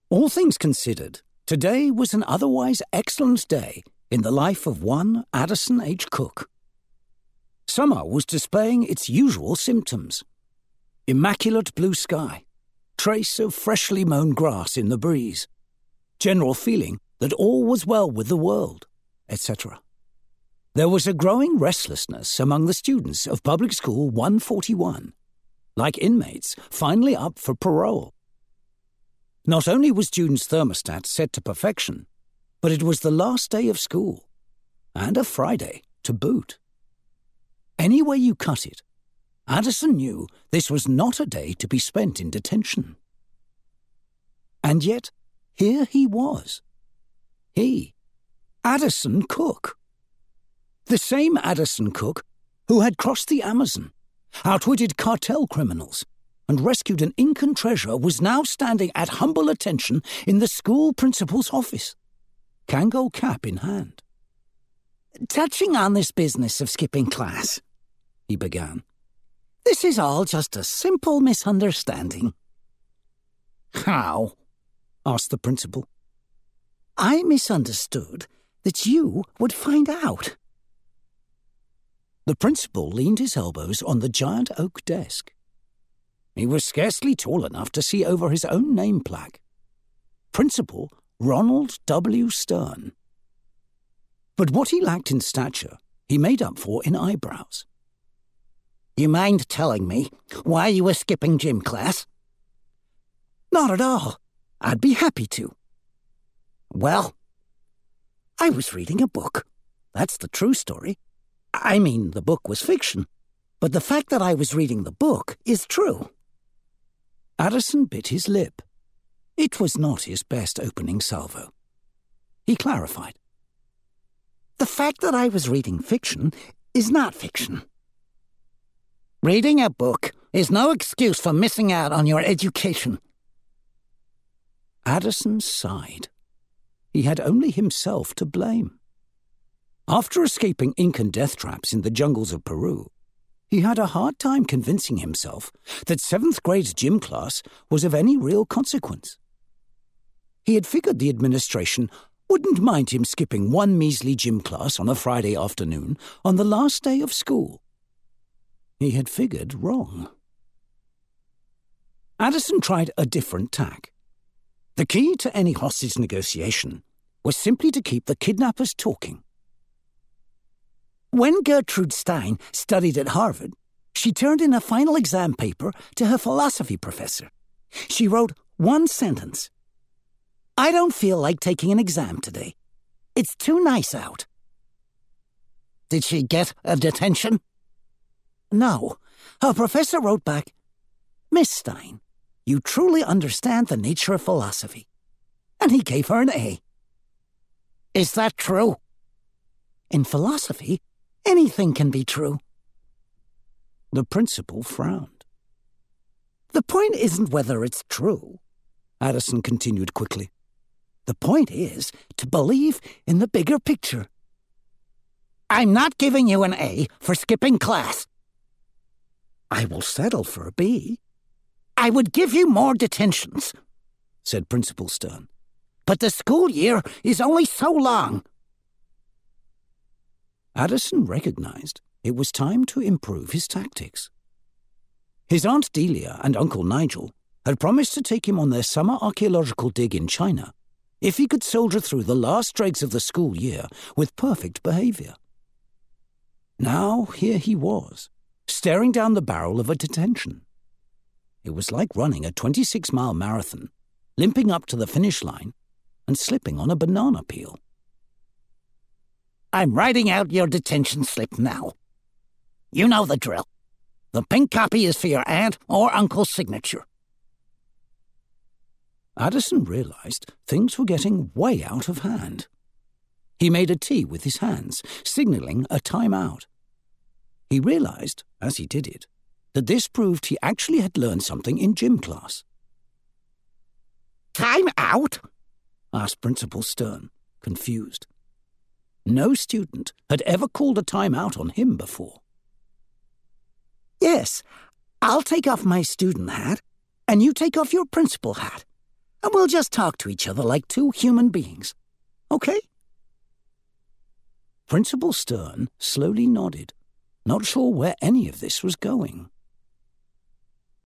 All things considered, today was an otherwise excellent day in the life of one Addison H. Cook. Summer was displaying its usual symptoms. Immaculate blue sky, trace of freshly mown grass in the breeze, general feeling that all was well with the world, etc. There was a growing restlessness among the students of Public School 141, like inmates finally up for parole. Not only was June's thermostat set to perfection, but it was the last day of school, and a Friday to boot. Any way you cut it, Addison knew this was not a day to be spent in detention. And yet, here he was. He, Addison Cook. The same Addison Cook who had crossed the Amazon, outwitted cartel criminals, and rescued an Incan treasure was now standing at humble attention in the school principal's office, Kangol cap in hand. "Touching on this business of skipping class," he began, "this is all just a simple misunderstanding." "How?" asked the principal. "I misunderstood that you would find out." The principal leaned his elbows on the giant oak desk. He was scarcely tall enough to see over his own name plaque. Principal Ronald W. Stern. But what he lacked in stature, he made up for in eyebrows. "You mind telling me why you were skipping gym class?" "Not at all. I'd be happy to." "Well, I was reading a book. That's the true story. I mean, the book was fiction, but the fact that I was reading the book is true." Addison bit his lip. It was not his best opening salvo. He clarified. "The fact that I was reading fiction is not fiction. Reading a book is no excuse for missing out on your education." Addison sighed. He had only himself to blame. After escaping Incan death traps in the jungles of Peru, he had a hard time convincing himself that 7th grade gym class was of any real consequence. He had figured the administration wouldn't mind him skipping one measly gym class on a Friday afternoon on the last day of school. He had figured wrong. Addison tried a different tack. The key to any hostage negotiation was simply to keep the kidnappers talking. When Gertrude Stein studied at Harvard, she turned in a final exam paper to her philosophy professor. She wrote one sentence. "I don't feel like taking an exam today. It's too nice out." Did she get a detention? No. Her professor wrote back, "Miss Stein, you truly understand the nature of philosophy." And he gave her an A. Is that true? In philosophy, anything can be true. The principal frowned. "The point isn't whether it's true," Addison continued quickly. "The point is to believe in the bigger picture." "I'm not giving you an A for skipping class." "I will settle for a B." "I would give you more detentions," said Principal Stern. "But the school year is only so long." Addison recognized it was time to improve his tactics. His Aunt Delia and Uncle Nigel had promised to take him on their summer archaeological dig in China if he could soldier through the last dregs of the school year with perfect behavior. Now here he was, staring down the barrel of a detention. It was like running a 26-mile marathon, limping up to the finish line, and slipping on a banana peel. "I'm writing out your detention slip now. You know the drill. The pink copy is for your aunt or uncle's signature." Addison realized things were getting way out of hand. He made a T with his hands, signaling a time-out. He realized, as he did it, that this proved he actually had learned something in gym class. "Time out?" asked Principal Stern, confused. No student had ever called a time-out on him before. "Yes, I'll take off my student hat, and you take off your principal hat. and we'll just talk to each other like two human beings. Okay?" Principal Stern slowly nodded, not sure where any of this was going.